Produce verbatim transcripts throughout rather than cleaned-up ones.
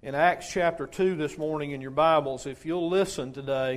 in Acts chapter two this morning in your Bibles. If you'll listen today,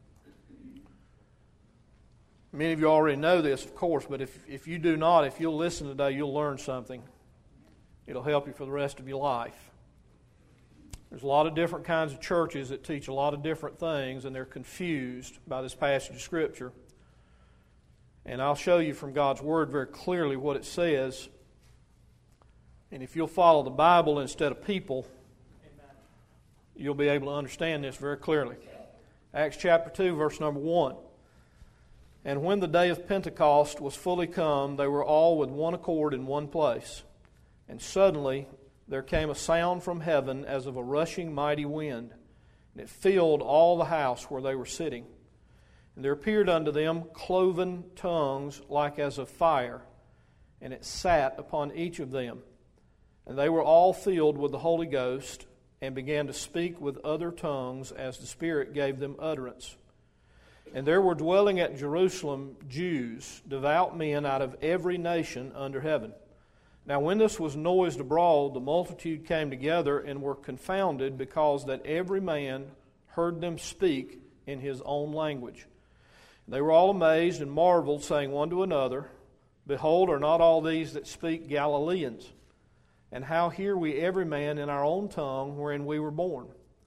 many of you already know this, of course, but if, if you do not, if you'll listen today, you'll learn something. It'll help you for the rest of your life. There's a lot of different kinds of churches that teach a lot of different things, and they're confused by this passage of Scripture. And I'll show you from God's Word very clearly what it says. And if you'll follow the Bible instead of people, you'll be able to understand this very clearly. Acts chapter two, verse number one. And when the day of Pentecost was fully come, they were all with one accord in one place. And suddenly there came a sound from heaven as of a rushing mighty wind, and it filled all the house where they were sitting. And there appeared unto them cloven tongues like as of fire, and it sat upon each of them. And they were all filled with the Holy Ghost, and began to speak with other tongues as the Spirit gave them utterance. And there were dwelling at Jerusalem Jews, devout men out of every nation under heaven. Now when this was noised abroad, the multitude came together and were confounded, because that every man heard them speak in his own language. They were all amazed and marveled, saying one to another, Behold, are not all these that speak Galileans? And how hear we every man in our own tongue wherein we were born?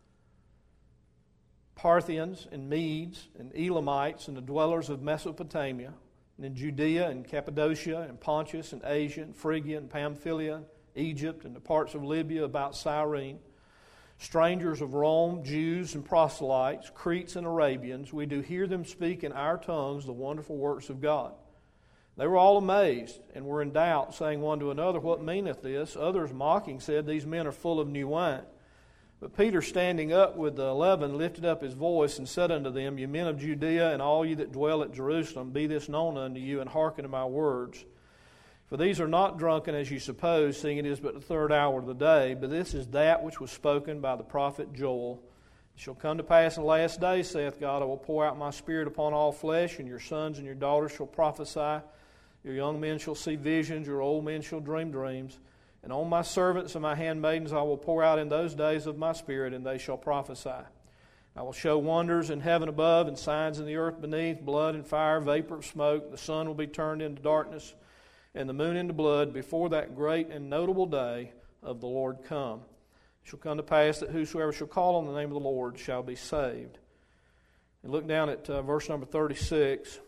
Parthians and Medes and Elamites and the dwellers of Mesopotamia, and in Judea and Cappadocia and Pontus and Asia and Phrygia and Pamphylia, Egypt and the parts of Libya about Cyrene, strangers of Rome, Jews and proselytes, Cretes and Arabians, we do hear them speak in our tongues the wonderful works of God. They were all amazed and were in doubt, saying one to another, What meaneth this? Others mocking said, These men are full of new wine. But Peter, standing up with the eleven, lifted up his voice and said unto them, Ye men of Judea, and all ye that dwell at Jerusalem, be this known unto you, and hearken to my words. For these are not drunken as you suppose, seeing it is but the third hour of the day, but this is that which was spoken by the prophet Joel. It shall come to pass in the last days, saith God, I will pour out my Spirit upon all flesh, and your sons and your daughters shall prophesy. Your young men shall see visions, your old men shall dream dreams. And on my servants and my handmaidens I will pour out in those days of my Spirit, and they shall prophesy. I will show wonders in heaven above, and signs in the earth beneath, blood and fire, vapor of smoke. The sun will be turned into darkness, and the moon into blood, before that great and notable day of the Lord come. It shall come to pass that whosoever shall call on the name of the Lord shall be saved. And look down at uh, verse number thirty-six.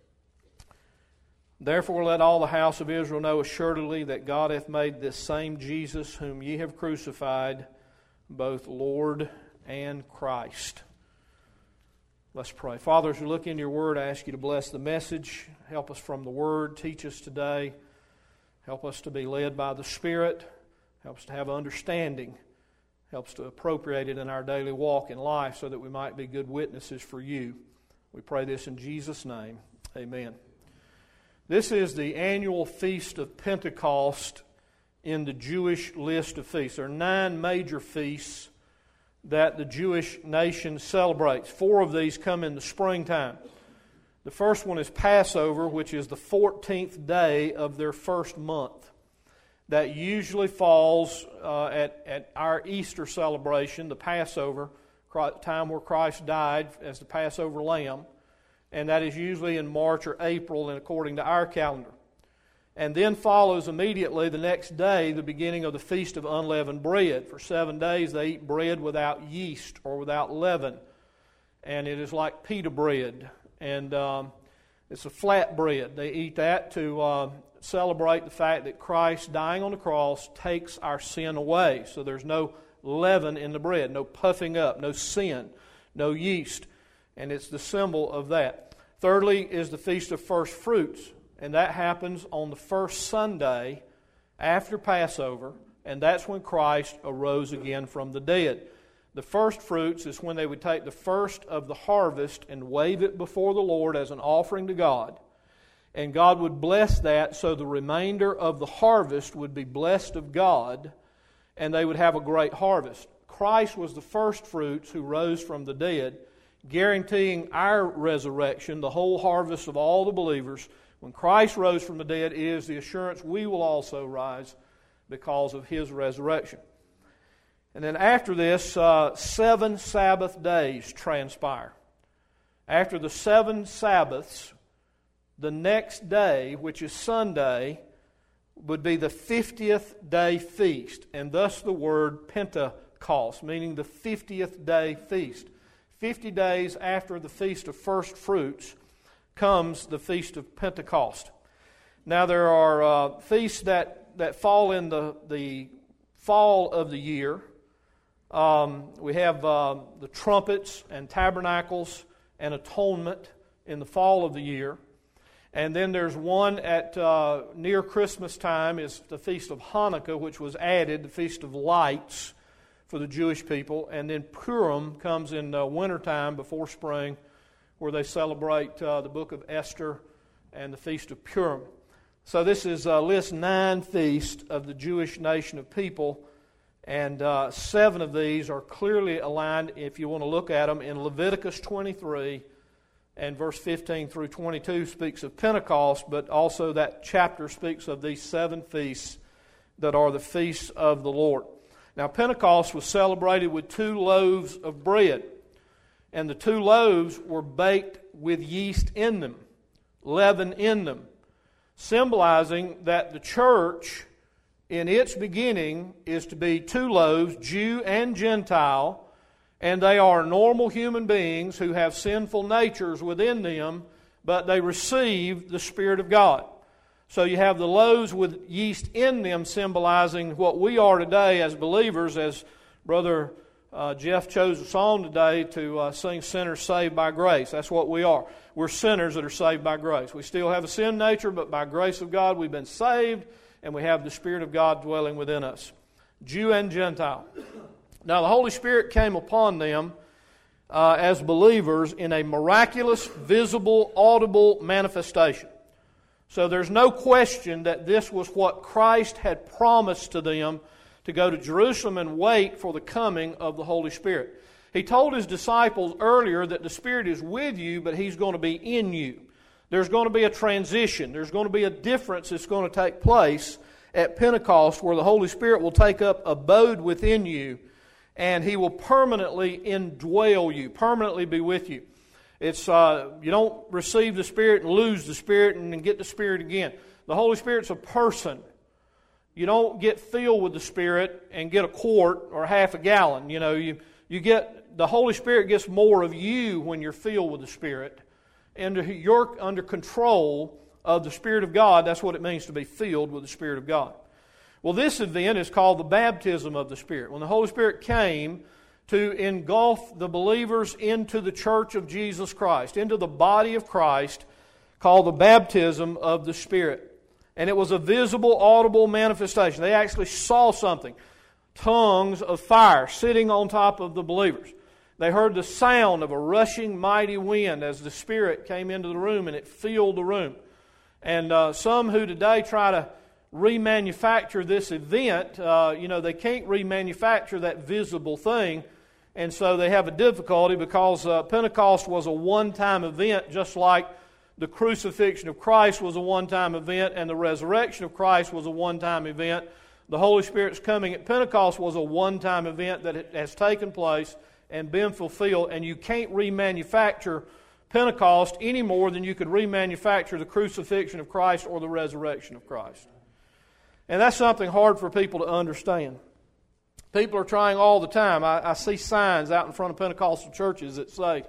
Therefore let all the house of Israel know assuredly that God hath made this same Jesus, whom ye have crucified, both Lord and Christ. Let's pray. Father, as we look into your word, I ask you to bless the message. Help us from the word. Teach us today. Help us to be led by the Spirit. Help us to have understanding. Help us to appropriate it in our daily walk in life so that we might be good witnesses for you. We pray this in Jesus' name. Amen. This is the annual feast of Pentecost in the Jewish list of feasts. There are nine major feasts that the Jewish nation celebrates. Four of these come in the springtime. The first one is Passover, which is the fourteenth day of their first month. That usually falls uh, at, at our Easter celebration, the Passover, time where Christ died as the Passover lamb. And that is usually in March or April, and according to our calendar. And then follows immediately the next day the beginning of the Feast of Unleavened Bread. For seven days they eat bread without yeast or without leaven. And it is like pita bread. And um, it's a flat bread. They eat that to uh, celebrate the fact that Christ dying on the cross takes our sin away. So there's no leaven in the bread, no puffing up, no sin, no yeast. And it's the symbol of that. Thirdly is the Feast of First Fruits. And that happens on the first Sunday after Passover. And that's when Christ arose again from the dead. The first fruits is when they would take the first of the harvest and wave it before the Lord as an offering to God. And God would bless that, so the remainder of the harvest would be blessed of God, and they would have a great harvest. Christ was the first fruits who rose from the dead, guaranteeing our resurrection, the whole harvest of all the believers. When Christ rose from the dead, it is the assurance we will also rise because of His resurrection. And then after this, uh, seven Sabbath days transpire. After the seven Sabbaths, the next day, which is Sunday, would be the fiftieth day feast, and thus the word Pentecost, meaning the fiftieth day feast. Fifty days after the Feast of First Fruits comes the Feast of Pentecost. Now there are uh, feasts that, that fall in the, the fall of the year. Um, we have uh, the trumpets and tabernacles and atonement in the fall of the year. And then there's one at uh, near Christmas time is the Feast of Hanukkah, which was added, the Feast of Lights for the Jewish people. And then Purim comes in uh, wintertime before spring, where they celebrate uh, the book of Esther and the Feast of Purim. So this is uh, list nine feasts of the Jewish nation of people. And uh, seven of these are clearly aligned, if you want to look at them, in Leviticus twenty-three, and verse fifteen through twenty-two speaks of Pentecost, but also that chapter speaks of these seven feasts that are the feasts of the Lord. Now, Pentecost was celebrated with two loaves of bread, and the two loaves were baked with yeast in them, leaven in them, symbolizing that the church in its beginning is to be two loaves, Jew and Gentile, and they are normal human beings who have sinful natures within them, but they receive the Spirit of God. So you have the loaves with yeast in them symbolizing what we are today as believers, as Brother uh, Jeff chose a song today to uh, sing Sinners Saved by Grace. That's what we are. We're sinners that are saved by grace. We still have a sin nature, but by grace of God we've been saved, and we have the Spirit of God dwelling within us. Jew and Gentile. Now the Holy Spirit came upon them uh, as believers in a miraculous, visible, audible manifestation. So there's no question that this was what Christ had promised to them, to go to Jerusalem and wait for the coming of the Holy Spirit. He told His disciples earlier that the Spirit is with you, but He's going to be in you. There's going to be a transition. There's going to be a difference that's going to take place at Pentecost, where the Holy Spirit will take up abode within you, and He will permanently indwell you, permanently be with you. It's uh, you don't receive the Spirit and lose the Spirit and then get the Spirit again. The Holy Spirit's a person. You don't get filled with the Spirit and get a quart or half a gallon. You know, you you get the Holy Spirit gets more of you when you're filled with the Spirit, and you're under control of the Spirit of God. That's what it means to be filled with the Spirit of God. Well, this event is called the baptism of the Spirit. When the Holy Spirit came to engulf the believers into the church of Jesus Christ, into the body of Christ, called the baptism of the Spirit. And it was a visible, audible manifestation. They actually saw something. Tongues of fire sitting on top of the believers. They heard the sound of a rushing mighty wind as the Spirit came into the room and it filled the room. And uh, some who today try to remanufacture this event, uh, you know, they can't remanufacture that visible thing. And so they have a difficulty because uh, Pentecost was a one-time event, just like the crucifixion of Christ was a one-time event and the resurrection of Christ was a one-time event. The Holy Spirit's coming at Pentecost was a one-time event that has taken place and been fulfilled, and you can't remanufacture Pentecost any more than you could remanufacture the crucifixion of Christ or the resurrection of Christ. And that's something hard for people to understand. People are trying all the time. I, I see signs out in front of Pentecostal churches that say,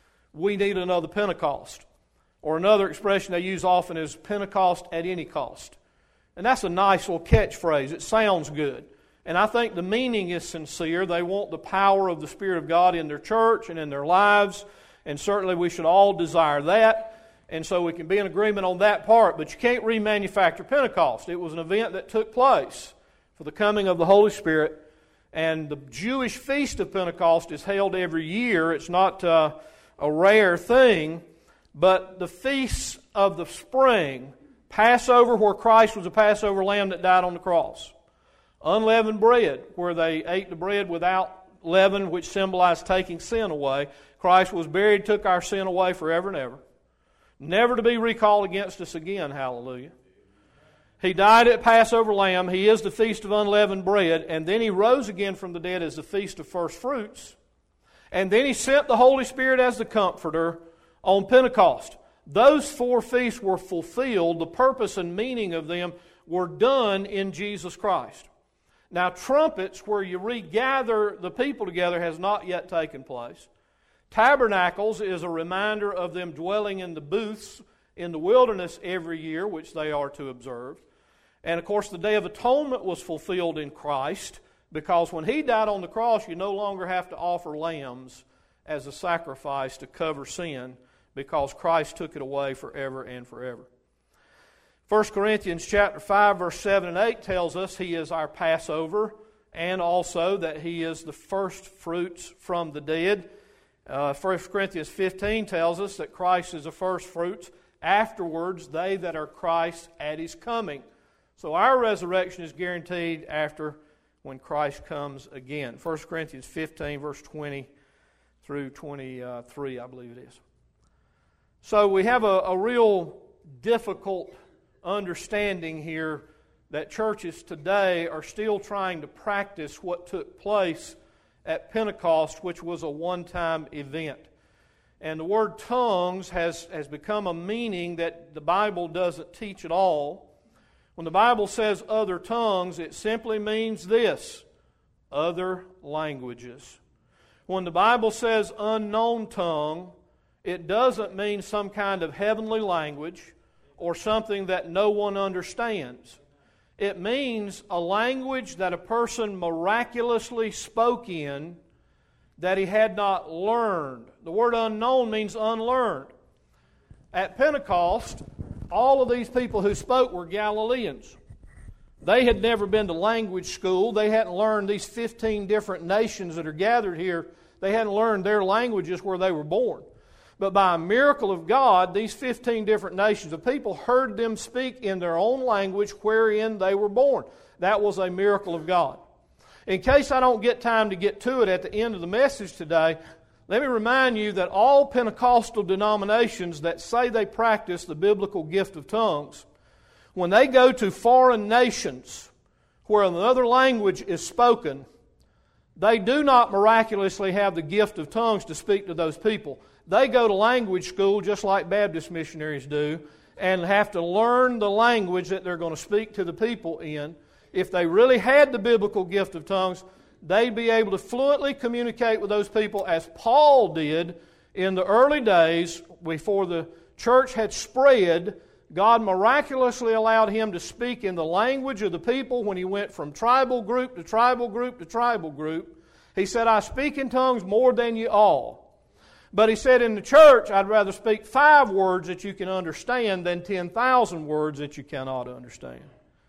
we need another Pentecost. Or another expression they use often is Pentecost at any cost. And that's a nice little catchphrase. It sounds good. And I think the meaning is sincere. They want the power of the Spirit of God in their church and in their lives. And certainly we should all desire that. And so we can be in agreement on that part. But you can't remanufacture Pentecost. It was an event that took place for the coming of the Holy Spirit. And the Jewish feast of Pentecost is held every year. It's not uh, a rare thing. But the feasts of the spring, Passover, where Christ was a Passover lamb that died on the cross. Unleavened bread, where they ate the bread without leaven, which symbolized taking sin away. Christ was buried, took our sin away forever and ever. Never to be recalled against us again, hallelujah. He died at Passover lamb. He is the Feast of Unleavened Bread. And then He rose again from the dead as the Feast of First Fruits. And then He sent the Holy Spirit as the Comforter on Pentecost. Those four feasts were fulfilled. The purpose and meaning of them were done in Jesus Christ. Now, trumpets, where you regather the people together, has not yet taken place. Tabernacles is a reminder of them dwelling in the booths in the wilderness every year, which they are to observe. And, of course, the Day of Atonement was fulfilled in Christ, because when He died on the cross, you no longer have to offer lambs as a sacrifice to cover sin, because Christ took it away forever and forever. First Corinthians chapter five, verse seven and eight tells us He is our Passover, and also that He is the first fruits from the dead. Uh, First Corinthians fifteen tells us that Christ is the first fruits. Afterwards, they that are Christ at His coming. So our resurrection is guaranteed after when Christ comes again. First Corinthians fifteen, verse twenty through twenty-three, I believe it is. So we have a, a real difficult understanding here that churches today are still trying to practice what took place at Pentecost, which was a one-time event. And the word tongues has, has become a meaning that the Bible doesn't teach at all. When the Bible says other tongues, it simply means this: other languages. When the Bible says unknown tongue, it doesn't mean some kind of heavenly language or something that no one understands. It means a language that a person miraculously spoke in that he had not learned. The word unknown means unlearned. At Pentecost, all of these people who spoke were Galileans. They had never been to language school. They hadn't learned these fifteen different nations that are gathered here. They hadn't learned their languages where they were born. But by a miracle of God, these fifteen different nations of people heard them speak in their own language wherein they were born. That was a miracle of God. In case I don't get time to get to it at the end of the message today, let me remind you that all Pentecostal denominations that say they practice the biblical gift of tongues, when they go to foreign nations where another language is spoken, they do not miraculously have the gift of tongues to speak to those people. They go to language school just like Baptist missionaries do and have to learn the language that they're going to speak to the people in. If they really had the biblical gift of tongues, they'd be able to fluently communicate with those people as Paul did in the early days before the church had spread. God miraculously allowed him to speak in the language of the people when he went from tribal group to tribal group to tribal group. He said, I speak in tongues more than you all. But he said, in the church, I'd rather speak five words that you can understand than ten thousand words that you cannot understand.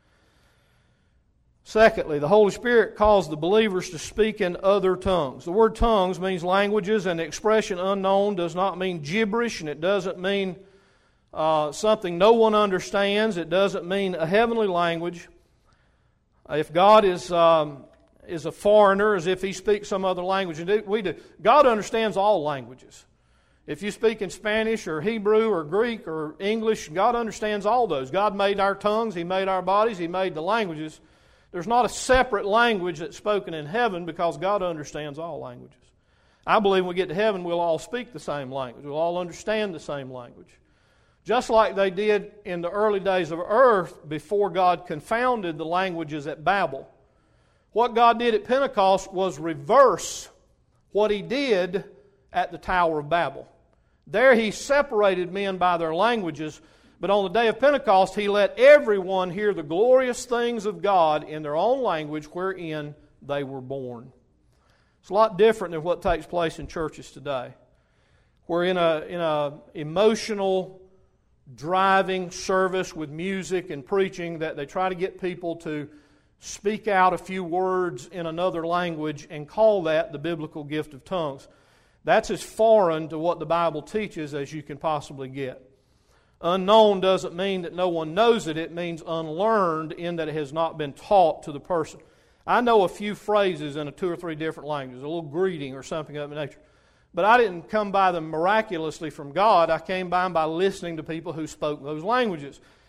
Secondly, the Holy Spirit calls the believers to speak in other tongues. The word tongues means languages, and the expression unknown does not mean gibberish, and it doesn't mean uh, something no one understands. It doesn't mean a heavenly language. If God is um, is a foreigner, as if He speaks some other language, and we do. God understands all languages. If you speak in Spanish or Hebrew or Greek or English, God understands all those. God made our tongues, He made our bodies, He made the languages. There's not a separate language that's spoken in heaven because God understands all languages. I believe when we get to heaven, we'll all speak the same language. We'll all understand the same language. Just like they did in the early days of earth before God confounded the languages at Babel. What God did at Pentecost was reverse what He did at the Tower of Babel. There He separated men by their languages, but on the day of Pentecost He let everyone hear the glorious things of God in their own language wherein they were born. It's a lot different than what takes place in churches today. We're in a in a emotional, driving service with music and preaching that they try to get people to speak out a few words in another language and call that the biblical gift of tongues. That's as foreign to what the Bible teaches as you can possibly get. Unknown doesn't mean that no one knows it. It means unlearned in that it has not been taught to the person. I know a few phrases in a two or three different languages, a little greeting or something of that nature. But I didn't come by them miraculously from God. I came by them by listening to people who spoke those languages.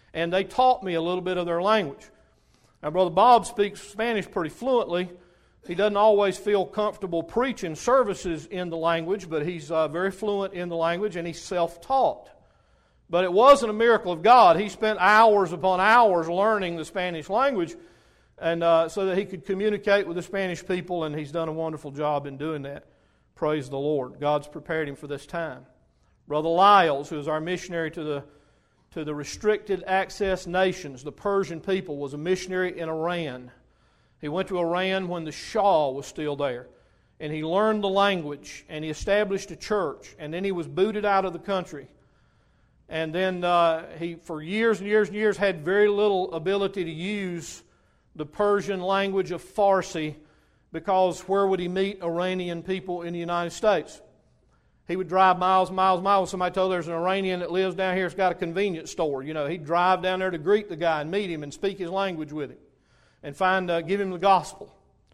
and they taught me a little bit of their language. Now, Brother Bob speaks Spanish pretty fluently. He doesn't always feel comfortable preaching services in the language, but he's uh, very fluent in the language, and he's self-taught. But it wasn't a miracle of God. He spent hours upon hours learning the Spanish language, and uh, so that he could communicate with the Spanish people, and he's done a wonderful job in doing that. Praise the Lord. God's prepared him for this time. Brother Lyles, who is our missionary to the to the restricted access nations, the Persian people, was a missionary in Iran. He went to Iran when the Shah was still there, and he learned the language, and he established a church, and then he was booted out of the country. And then uh, he, for years and years and years, had very little ability to use the Persian language of Farsi, because where would he meet Iranian people in the United States? He would drive miles and miles and miles. Somebody told there's an Iranian that lives down here, it's got a convenience store. You know, he'd drive down there to greet the guy and meet him and speak his language with him and find, uh, give him the gospel.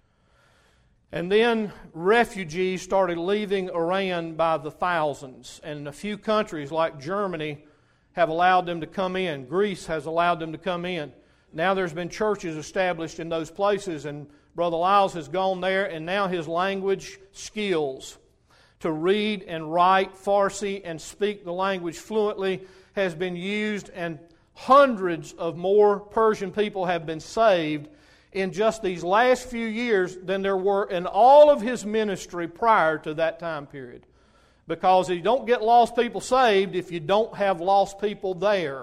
And then refugees started leaving Iran by the thousands. And a few countries like Germany have allowed them to come in. Greece has allowed them to come in. Now there's been churches established in those places, and Brother Lyles has gone there, and now his language skills to read and write Farsi and speak the language fluently has been used, and hundreds of more Persian people have been saved in just these last few years than there were in all of his ministry prior to that time period. Because you don't get lost people saved if you don't have lost people there.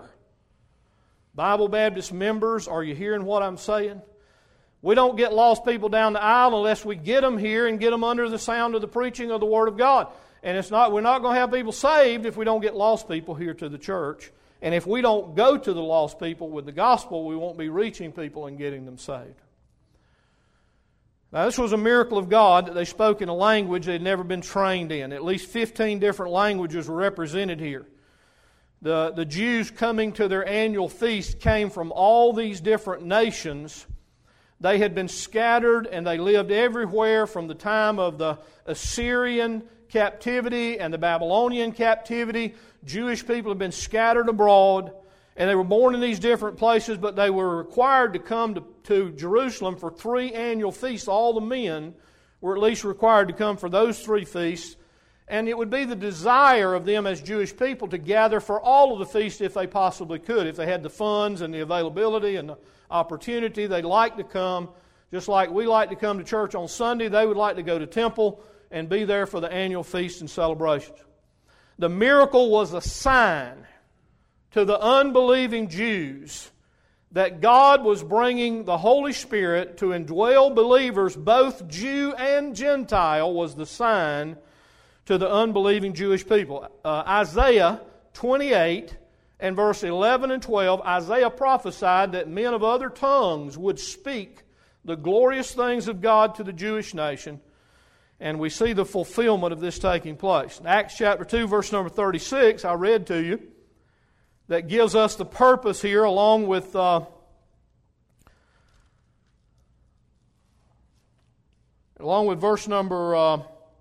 Bible Baptist members, are you hearing what I'm saying? We don't get lost people down the aisle unless we get them here and get them under the sound of the preaching of the Word of God. And it's not, we're not going to have people saved if we don't get lost people here to the church. And if we don't go to the lost people with the gospel, we won't be reaching people and getting them saved. Now, this was a miracle of God that they spoke in a language they'd never been trained in. At least fifteen different languages were represented here. The, the Jews coming to their annual feast came from all these different nations. They had been scattered, and they lived everywhere from the time of the Assyrian captivity and the Babylonian captivity. Jewish people had been scattered abroad, and they were born in these different places, but they were required to come to, to Jerusalem for three annual feasts. All the men were at least required to come for those three feasts, and it would be the desire of them as Jewish people to gather for all of the feasts if they possibly could. If they had the funds and the availability and the opportunity, they'd like to come. Just like we like to come to church on Sunday, they would like to go to temple and be there for the annual feasts and celebrations. The miracle was a sign to the unbelieving Jews that God was bringing the Holy Spirit to indwell believers, both Jew and Gentile, was the sign to the unbelieving Jewish people. Uh, Isaiah twenty-eight and verse eleven and twelve, Isaiah prophesied that men of other tongues would speak the glorious things of God to the Jewish nation, and we see the fulfillment of this taking place. In Acts chapter two, verse number thirty-six, I read to you, that gives us the purpose here, along with uh, along with verse number uh,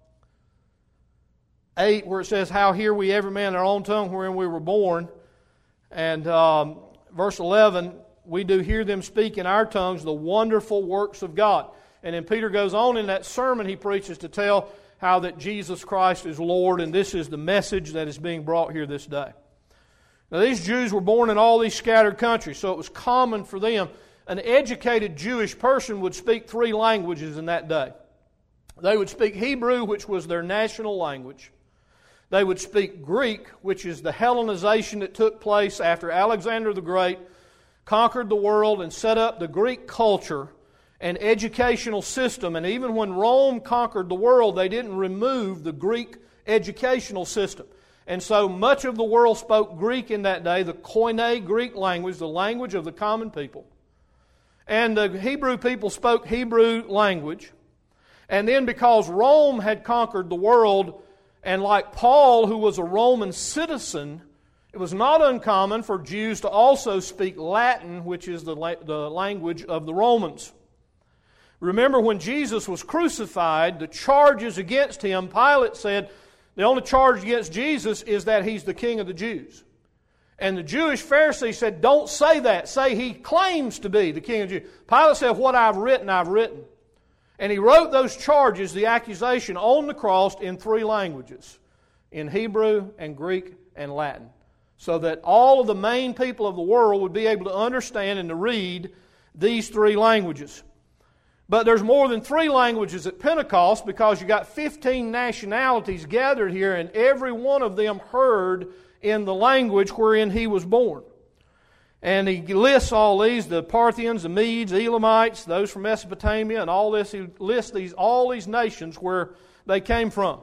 eight, where it says, "How hear we every man in our own tongue wherein we were born." And um, verse eleven, "We do hear them speak in our tongues the wonderful works of God." And then Peter goes on in that sermon he preaches to tell how that Jesus Christ is Lord, and this is the message that is being brought here this day. Now, these Jews were born in all these scattered countries, so it was common for them. An educated Jewish person would speak three languages in that day. They would speak Hebrew, which was their national language. They would speak Greek, which is the Hellenization that took place after Alexander the Great conquered the world and set up the Greek culture and educational system. And even when Rome conquered the world, they didn't remove the Greek educational system. And so much of the world spoke Greek in that day, the Koine Greek language, the language of the common people. And the Hebrew people spoke Hebrew language. And then because Rome had conquered the world, and like Paul, who was a Roman citizen, it was not uncommon for Jews to also speak Latin, which is the, la- the language of the Romans. Remember, when Jesus was crucified, the charges against Him, Pilate said, the only charge against Jesus is that He's the King of the Jews. And the Jewish Pharisees said, don't say that. Say he claims to be the King of the Jews. Pilate said, what I've written, I've written. And he wrote those charges, the accusation, on the cross in three languages, in Hebrew and Greek and Latin, so that all of the main people of the world would be able to understand and to read these three languages. But there's more than three languages at Pentecost, because you got fifteen nationalities gathered here, and every one of them heard in the language wherein he was born. And he lists all these, the Parthians, the Medes, Elamites, those from Mesopotamia, and all this. He lists these all these nations where they came from.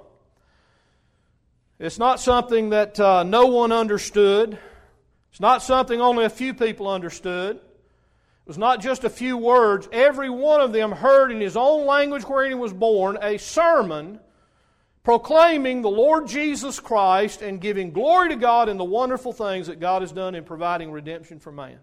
It's not something that uh, no one understood. It's not something only a few people understood. It was not just a few words. Every one of them heard in his own language wherein he was born a sermon proclaiming the Lord Jesus Christ and giving glory to God in the wonderful things that God has done in providing redemption for man.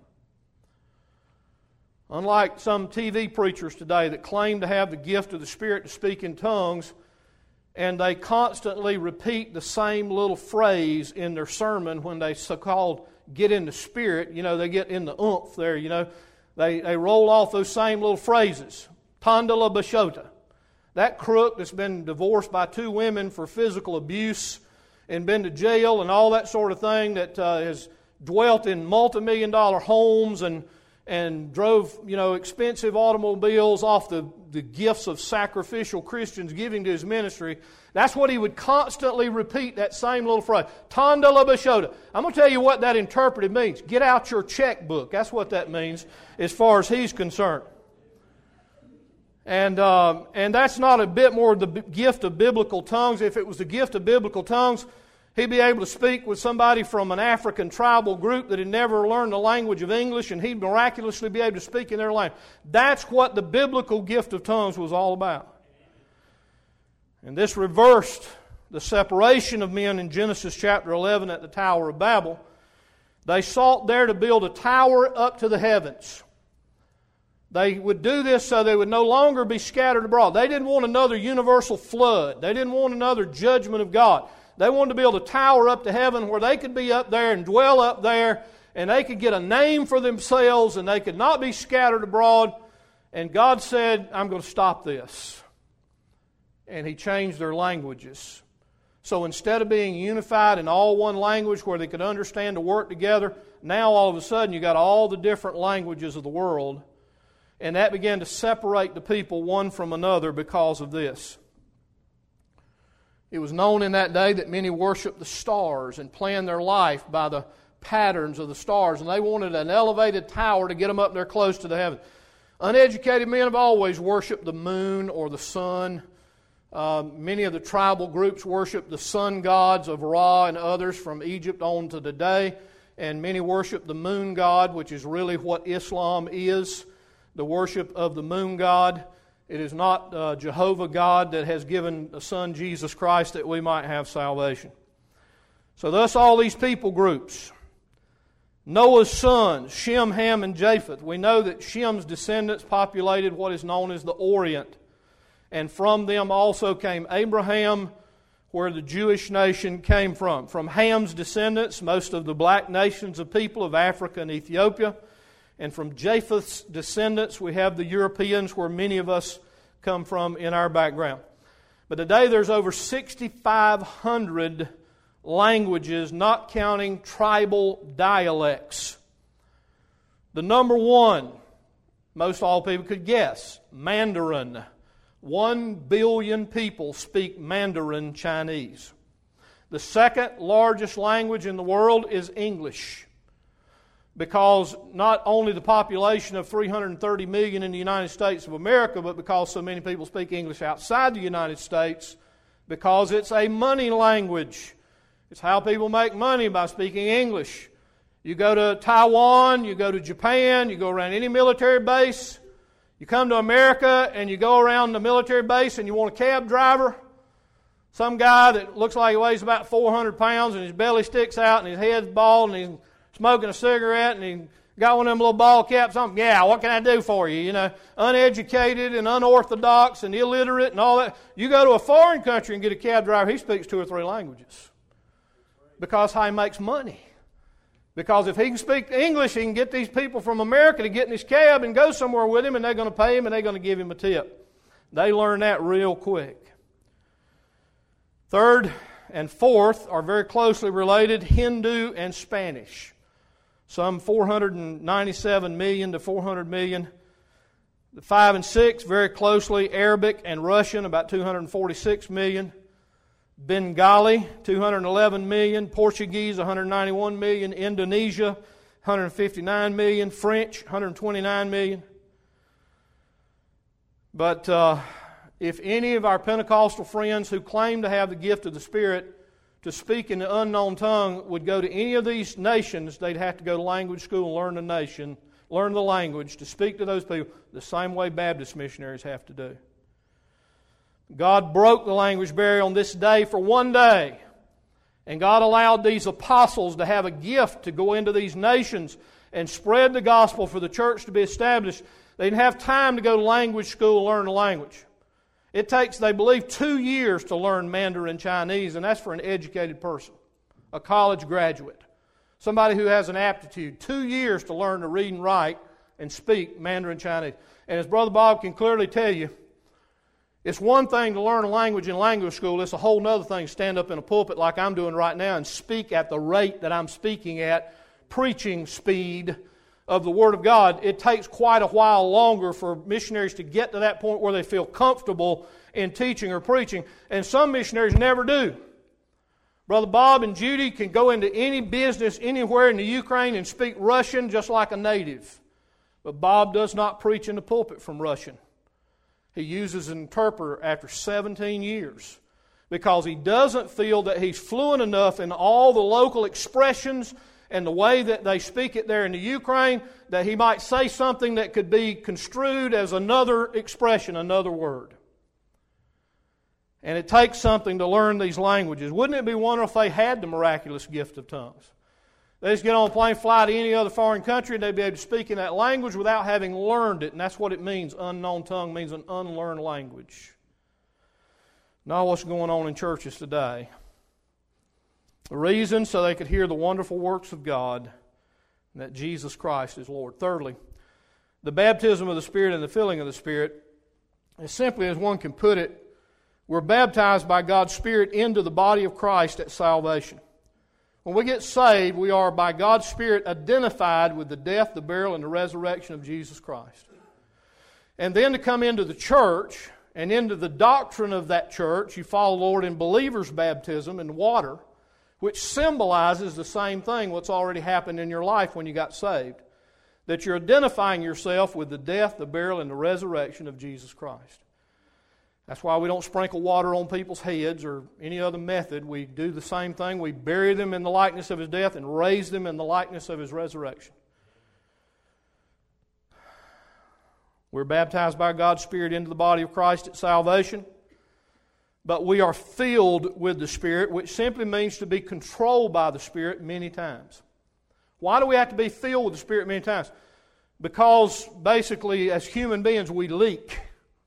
Unlike some T V preachers today that claim to have the gift of the Spirit to speak in tongues, and they constantly repeat the same little phrase in their sermon when they so-called get in the Spirit, you know, they get in the oomph there, you know, they, they roll off those same little phrases. Tandala Bashota. That crook that's been divorced by two women for physical abuse and been to jail and all that sort of thing, that uh, has dwelt in multi-million dollar homes and and drove, you know, expensive automobiles off the, the gifts of sacrificial Christians giving to his ministry. That's what he would constantly repeat, that same little phrase. Tandala Bashota. I'm going to tell you what that interpreted means. Get out your checkbook. That's what that means as far as he's concerned. And um, and that's not a bit more the gift of biblical tongues. If it was the gift of biblical tongues, he'd be able to speak with somebody from an African tribal group that had never learned the language of English, and he'd miraculously be able to speak in their language. That's what the biblical gift of tongues was all about. And this reversed the separation of men in Genesis chapter eleven at the Tower of Babel. They sought there to build a tower up to the heavens. They would do this so they would no longer be scattered abroad. They didn't want another universal flood. They didn't want another judgment of God. They wanted to build a tower up to heaven where they could be up there and dwell up there, and they could get a name for themselves, and they could not be scattered abroad. And God said, I'm going to stop this. And He changed their languages. So instead of being unified in all one language where they could understand to work together, now all of a sudden you got all the different languages of the world. And that began to separate the people one from another because of this. It was known in that day that many worshiped the stars and planned their life by the patterns of the stars. And they wanted an elevated tower to get them up there close to the heavens. Uneducated men have always worshiped the moon or the sun. Uh, many of the tribal groups worship the sun gods of Ra and others from Egypt on to today. And many worship the moon god, which is really what Islam is. The worship of the moon god. It is not uh, Jehovah God that has given the Son Jesus Christ that we might have salvation. So thus all these people groups. Noah's sons, Shem, Ham, and Japheth. We know that Shem's descendants populated what is known as the Orient. And from them also came Abraham, where the Jewish nation came from. From Ham's descendants, most of the black nations of people of Africa and Ethiopia. And from Japheth's descendants, we have the Europeans, where many of us come from in our background. But today there's over sixty-five hundred languages, not counting tribal dialects. The number one, most all people could guess, Mandarin. One billion people speak Mandarin Chinese. The second largest language in the world is English. Because not only the population of three hundred thirty million in the United States of America, but because so many people speak English outside the United States, because it's a money language. It's how people make money, by speaking English. You go to Taiwan, you go to Japan, you go around any military base, you come to America and you go around the military base and you want a cab driver, some guy that looks like he weighs about four hundred pounds and his belly sticks out and his head's bald and he's smoking a cigarette and he got one of them little ball caps on. Yeah, what can I do for you? You know, uneducated and unorthodox and illiterate and all that. You go to a foreign country and get a cab driver, he speaks two or three languages. Because how he makes money. Because if he can speak English, he can get these people from America to get in his cab and go somewhere with him, and they're going to pay him and they're going to give him a tip. They learn that real quick. Third and fourth are very closely related, Hindu and Spanish. Some four hundred ninety-seven million to four hundred million. The five and six, very closely, Arabic and Russian, about two hundred forty-six million. Bengali, two hundred eleven million. Portuguese, one hundred ninety-one million. Indonesia, one hundred fifty-nine million. French, one hundred twenty-nine million. But uh, if any of our Pentecostal friends who claim to have the gift of the Spirit to speak in the unknown tongue would go to any of these nations, they'd have to go to language school and learn the nation, learn the language to speak to those people the same way Baptist missionaries have to do. God broke the language barrier on this day for one day. And God allowed these apostles to have a gift to go into these nations and spread the gospel for the church to be established. They didn't have time to go to language school and learn the language. It takes, they believe, two years to learn Mandarin Chinese, and that's for an educated person, a college graduate, somebody who has an aptitude. Two years to learn to read and write and speak Mandarin Chinese. And as Brother Bob can clearly tell you, it's one thing to learn a language in language school. It's a whole other thing to stand up in a pulpit like I'm doing right now and speak at the rate that I'm speaking at, preaching speed of the Word of God. It takes quite a while longer for missionaries to get to that point where they feel comfortable in teaching or preaching. And some missionaries never do. Brother Bob and Judy can go into any business anywhere in the Ukraine and speak Russian just like a native. But Bob does not preach in the pulpit from Russian. He uses an interpreter after seventeen years because he doesn't feel that he's fluent enough in all the local expressions and the way that they speak it there in the Ukraine that he might say something that could be construed as another expression, another word. And it takes something to learn these languages. Wouldn't it be wonderful if they had the miraculous gift of tongues? They just get on a plane, fly to any other foreign country, and they'd be able to speak in that language without having learned it. And that's what it means. Unknown tongue means an unlearned language. Now what's going on in churches today? The reason, so they could hear the wonderful works of God, and that Jesus Christ is Lord. Thirdly, the baptism of the Spirit and the filling of the Spirit, as simply as one can put it, we're baptized by God's Spirit into the body of Christ at salvation. When we get saved, we are by God's Spirit identified with the death, the burial, and the resurrection of Jesus Christ. And then to come into the church and into the doctrine of that church, you follow the Lord in believers' baptism in water, which symbolizes the same thing, what's already happened in your life when you got saved. That you're identifying yourself with the death, the burial, and the resurrection of Jesus Christ. That's why we don't sprinkle water on people's heads or any other method. We do the same thing. We bury them in the likeness of His death and raise them in the likeness of His resurrection. We're baptized by God's Spirit into the body of Christ at salvation. But we are filled with the Spirit, which simply means to be controlled by the Spirit many times. Why do we have to be filled with the Spirit many times? Because basically as human beings we leak.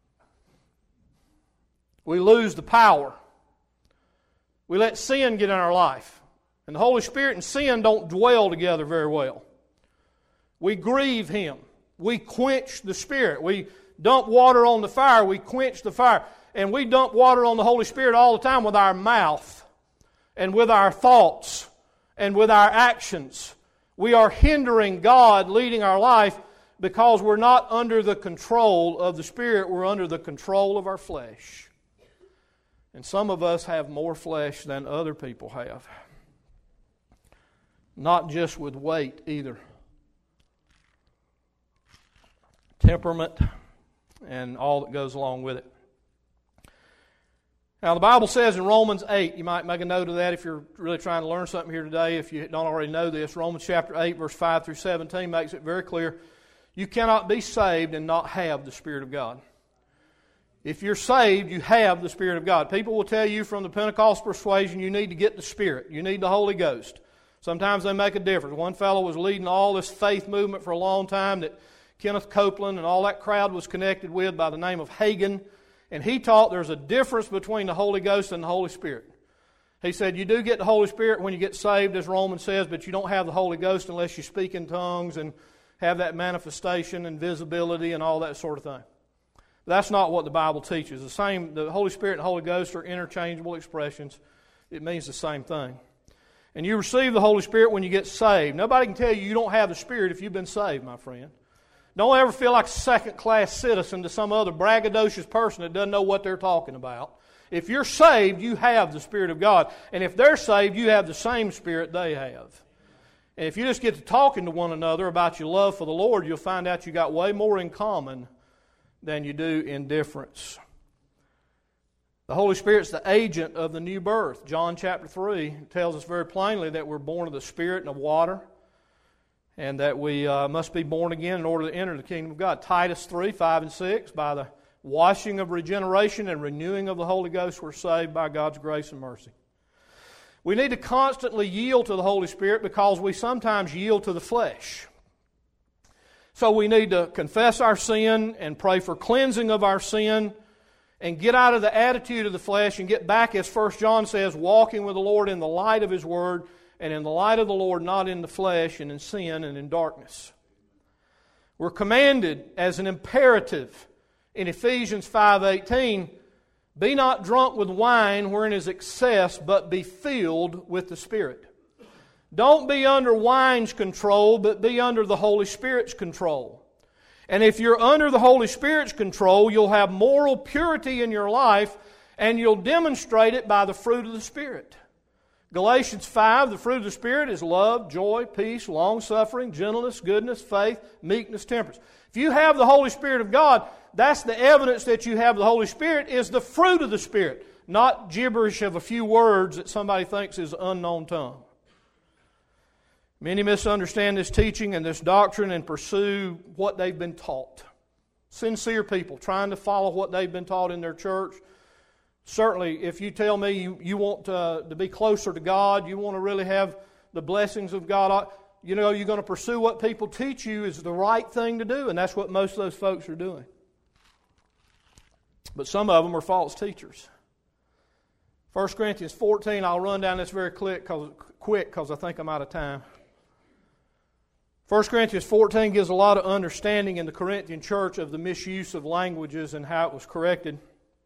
We lose the power. We let sin get in our life. And the Holy Spirit and sin don't dwell together very well. We grieve Him. We quench the Spirit. We dump water on the fire. We quench the fire. And we dump water on the Holy Spirit all the time with our mouth and with our thoughts and with our actions. We are hindering God leading our life because we're not under the control of the Spirit. We're under the control of our flesh. And some of us have more flesh than other people have. Not just with weight either. Temperament and all that goes along with it. Now the Bible says in Romans eight, you might make a note of that if you're really trying to learn something here today, if you don't already know this. Romans chapter eight, verse five through seventeen makes it very clear. You cannot be saved and not have the Spirit of God. If you're saved, you have the Spirit of God. People will tell you from the Pentecostal persuasion you need to get the Spirit. You need the Holy Ghost. Sometimes they make a difference. One fellow was leading all this faith movement for a long time that Kenneth Copeland and all that crowd was connected with by the name of Hagin. And he taught there's a difference between the Holy Ghost and the Holy Spirit. He said, you do get the Holy Spirit when you get saved, as Romans says, but you don't have the Holy Ghost unless you speak in tongues and have that manifestation and visibility and all that sort of thing. That's not what the Bible teaches. The same, the Holy Spirit and the Holy Ghost are interchangeable expressions. It means the same thing. And you receive the Holy Spirit when you get saved. Nobody can tell you you don't have the Spirit if you've been saved, my friend. Don't ever feel like a second-class citizen to some other braggadocious person that doesn't know what they're talking about. If you're saved, you have the Spirit of God. And if they're saved, you have the same Spirit they have. And if you just get to talking to one another about your love for the Lord, you'll find out you got way more in common than you do in difference. The Holy Spirit's the agent of the new birth. John chapter three tells us very plainly that we're born of the Spirit and of water, and that we uh, must be born again in order to enter the kingdom of God. Titus three, five and six, by the washing of regeneration and renewing of the Holy Ghost, we're saved by God's grace and mercy. We need to constantly yield to the Holy Spirit because we sometimes yield to the flesh. So we need to confess our sin and pray for cleansing of our sin and get out of the attitude of the flesh and get back, as First John says, walking with the Lord in the light of His Word and in the light of the Lord, not in the flesh and in sin and in darkness. We're commanded as an imperative in Ephesians five eighteen, be not drunk with wine wherein is excess, but be filled with the Spirit. Don't be under wine's control, but be under the Holy Spirit's control. And if you're under the Holy Spirit's control, you'll have moral purity in your life, and you'll demonstrate it by the fruit of the Spirit. Galatians five, the fruit of the Spirit is love, joy, peace, long-suffering, gentleness, goodness, faith, meekness, temperance. If you have the Holy Spirit of God, that's the evidence that you have the Holy Spirit, is the fruit of the Spirit, not gibberish of a few words that somebody thinks is unknown tongue. Many misunderstand this teaching and this doctrine and pursue what they've been taught. Sincere people trying to follow what they've been taught in their church. Certainly, if you tell me you, you want to, to be closer to God, you want to really have the blessings of God, you know, you're going to pursue what people teach you is the right thing to do, and that's what most of those folks are doing. But some of them are false teachers. First Corinthians fourteen, I'll run down this very quick because I think I'm out of time. First Corinthians fourteen gives a lot of understanding in the Corinthian church of the misuse of languages and how it was corrected.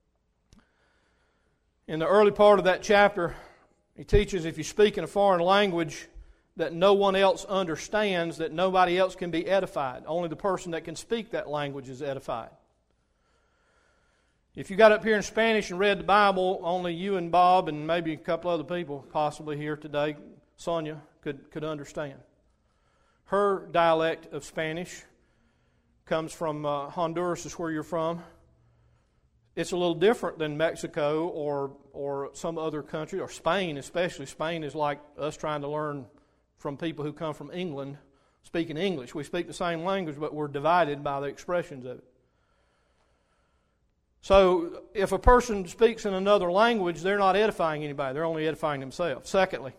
In the early part of that chapter, he teaches if you speak in a foreign language that no one else understands, that nobody else can be edified. Only the person that can speak that language is edified. If you got up here in Spanish and read the Bible, only you and Bob and maybe a couple other people possibly here today, Sonia, could, could understand. Her dialect of Spanish comes from uh, Honduras, is where you're from. It's a little different than Mexico or or some other country, or Spain especially. Spain is like us trying to learn from people who come from England speaking English. We speak the same language, but we're divided by the expressions of it. So if a person speaks in another language, they're not edifying anybody. They're only edifying themselves. Secondly,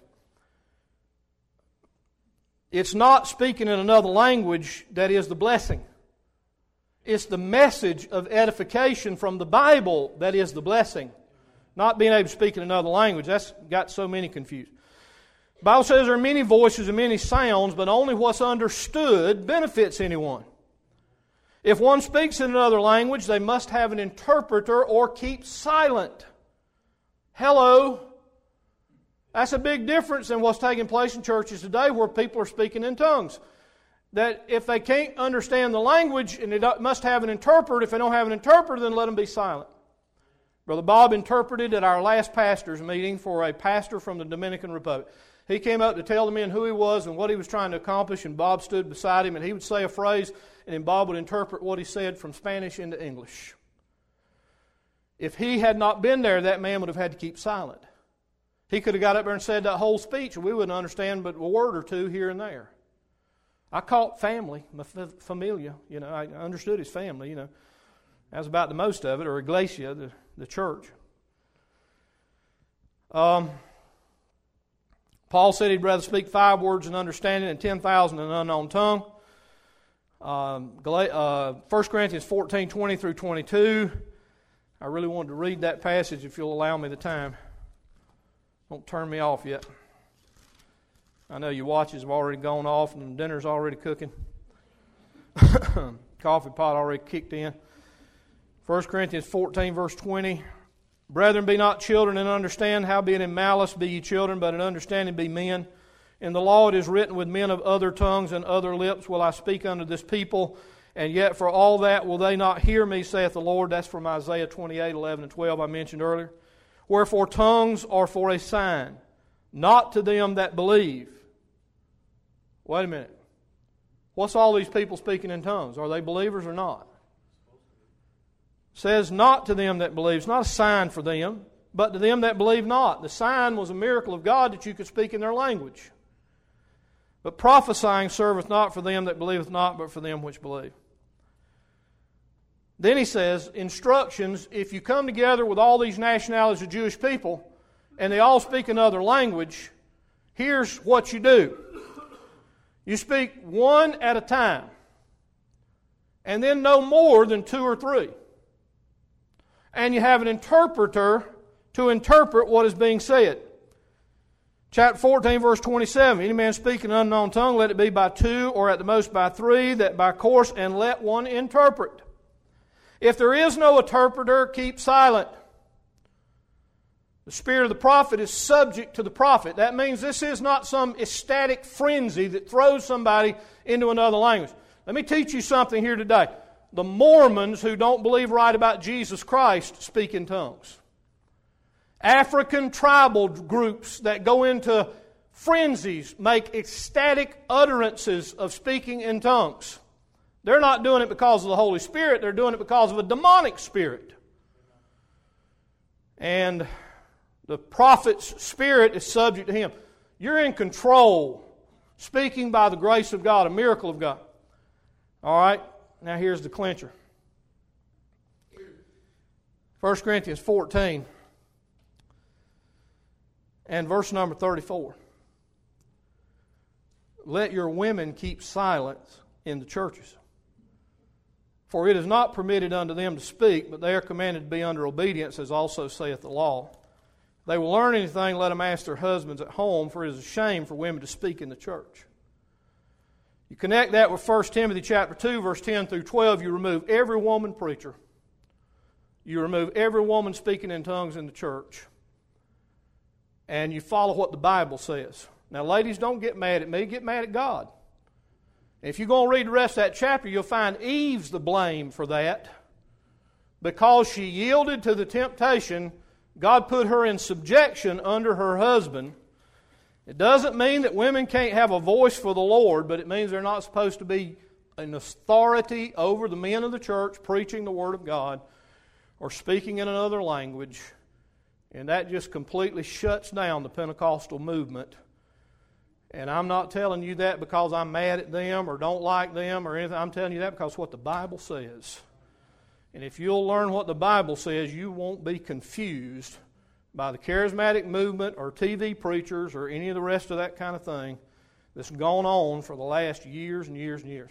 it's not speaking in another language that is the blessing. It's the message of edification from the Bible that is the blessing. Not being able to speak in another language. That's got so many confused. The Bible says there are many voices and many sounds, but only what's understood benefits anyone. If one speaks in another language, they must have an interpreter or keep silent. Hello. That's a big difference in what's taking place in churches today where people are speaking in tongues. That if they can't understand the language and they must have an interpreter, if they don't have an interpreter, then let them be silent. Brother Bob interpreted at our last pastor's meeting for a pastor from the Dominican Republic. He came up to tell the men who he was and what he was trying to accomplish, and Bob stood beside him, and he would say a phrase, and then Bob would interpret what he said from Spanish into English. If he had not been there, that man would have had to keep silent. He could have got up there and said that whole speech, and we wouldn't understand but a word or two here and there. I caught family, my familia, you know, I understood his family, you know. That was about the most of it, or iglesia, the, the church. Um, Paul said he'd rather speak five words in understanding than ten thousand in an unknown tongue. Um, uh, First Corinthians fourteen, twenty through twenty-two. I really wanted to read that passage if you'll allow me the time. Don't turn me off yet. I know your watches have already gone off and dinner's already cooking. Coffee pot already kicked in. First Corinthians fourteen, verse twenty. Brethren, be not children, and understand, howbeit in malice be ye children, but in understanding be men. In the law it is written, with men of other tongues and other lips will I speak unto this people, and yet for all that will they not hear me, saith the Lord. That's from Isaiah twenty-eight, eleven and twelve I mentioned earlier. Wherefore tongues are for a sign, not to them that believe. Wait a minute. What's all these people speaking in tongues? Are they believers or not? It says not to them that believe. It's not a sign for them, but to them that believe not. The sign was a miracle of God that you could speak in their language. But prophesying serveth not for them that believeth not, but for them which believe. Then he says, instructions, if you come together with all these nationalities of Jewish people, and they all speak another language, here's what you do. You speak one at a time, and then no more than two or three. And you have an interpreter to interpret what is being said. Chapter fourteen, verse twenty-seven, any man speak an unknown tongue, let it be by two, or at the most by three, that by course, and let one interpret. If there is no interpreter, keep silent. The spirit of the prophet is subject to the prophet. That means this is not some ecstatic frenzy that throws somebody into another language. Let me teach you something here today. The Mormons who don't believe right about Jesus Christ speak in tongues. African tribal groups that go into frenzies make ecstatic utterances of speaking in tongues. They're not doing it because of the Holy Spirit. They're doing it because of a demonic spirit. And the prophet's spirit is subject to him. You're in control, speaking by the grace of God, a miracle of God. All right, now here's the clincher. First Corinthians fourteen and verse number thirty-four. Let your women keep silence in the churches. For it is not permitted unto them to speak, but they are commanded to be under obedience, as also saith the law. If they will learn anything, let them ask their husbands at home, for it is a shame for women to speak in the church. You connect that with First Timothy chapter two, verse ten through twelve. You remove every woman preacher. You remove every woman speaking in tongues in the church. And you follow what the Bible says. Now, ladies, don't get mad at me. Get mad at God. If you're going to read the rest of that chapter, you'll find Eve's the blame for that. Because she yielded to the temptation, God put her in subjection under her husband. It doesn't mean that women can't have a voice for the Lord, but it means they're not supposed to be an authority over the men of the church preaching the Word of God or speaking in another language. And that just completely shuts down the Pentecostal movement. And I'm not telling you that because I'm mad at them or don't like them or anything. I'm telling you that because what the Bible says. And if you'll learn what the Bible says, you won't be confused by the charismatic movement or T V preachers or any of the rest of that kind of thing that's gone on for the last years and years and years.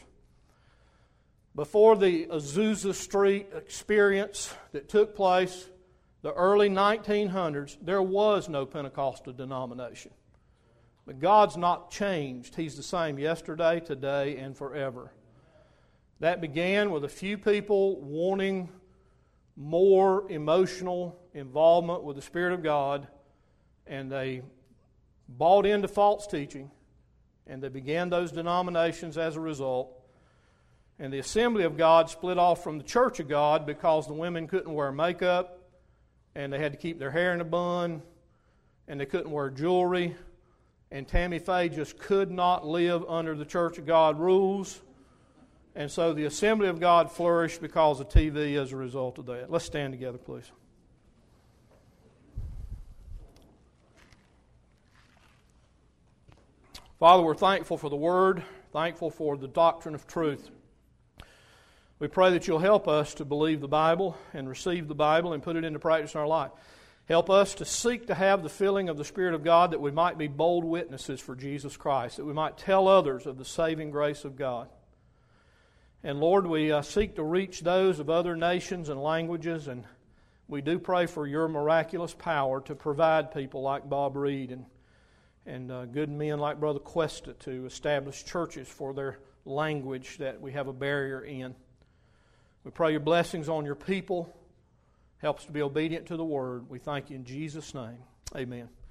Before the Azusa Street experience that took place, the early nineteen hundreds, there was no Pentecostal denomination. But God's not changed. He's the same yesterday, today, and forever. That began with a few people wanting more emotional involvement with the Spirit of God, and they bought into false teaching, and they began those denominations as a result. And the Assembly of God split off from the Church of God because the women couldn't wear makeup, and they had to keep their hair in a bun, and they couldn't wear jewelry, and Tammy Faye just could not live under the Church of God rules. And so the Assembly of God flourished because of T V as a result of that. Let's stand together, please. Father, we're thankful for the Word, thankful for the doctrine of truth. We pray that you'll help us to believe the Bible and receive the Bible and put it into practice in our life. Help us to seek to have the filling of the Spirit of God that we might be bold witnesses for Jesus Christ, that we might tell others of the saving grace of God. And Lord, we uh, seek to reach those of other nations and languages, and we do pray for your miraculous power to provide people like Bob Reed and, and uh, good men like Brother Cuesta to establish churches for their language that we have a barrier in. We pray your blessings on your people. Help us to be obedient to the Word. We thank you in Jesus' name. Amen.